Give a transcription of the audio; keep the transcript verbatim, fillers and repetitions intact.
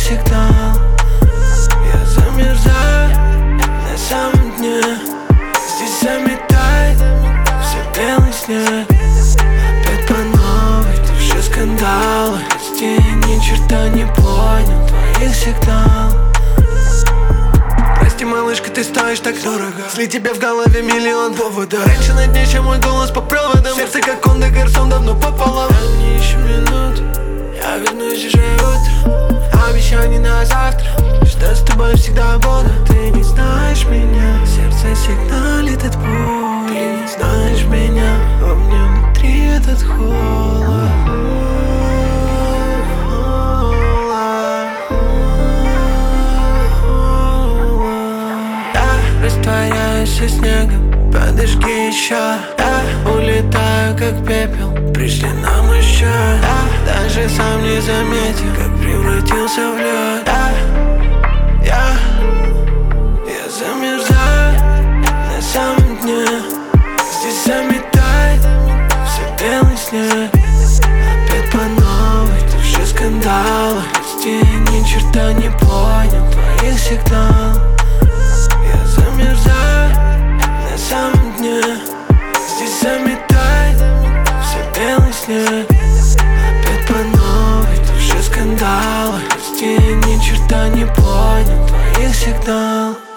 сигнал. Я замерзаю на самом дне. Здесь заметает все белый снег. Опять по новой, ты все скандалы. Прости, я ни черта не понял твоих сигналов. Прости, малышка, ты стоишь так дорого. Если тебе в голове миллион поводов. Раньше на дне, чем мой голос по проводам. Сердце как Honda Гарсон давно пополам. Дай мне еще минуту, я вернусь уже утром. Обещаний на завтра, что с тобой всегда буду. Ты не знаешь меня, сердце сигналит от боли. Ты не знаешь меня, во мне внутри этот холод. Я растворяюсь со снегом, подожги еще. Я улетаю как пепел, пришли нам еще. Я даже сам не заметил, как превратился в лед. Я, я, я замерзаю на самом дне. Здесь заметает все белый снег. Опять по новой, ты все скандалы. Прости, я ни черта не понял твоих сигналов. Я замерзаю на самом дне. Здесь заметает все белый снег. Опять по новой, ты все скандалы. Прости, я ни черта не понял твоих сигналов.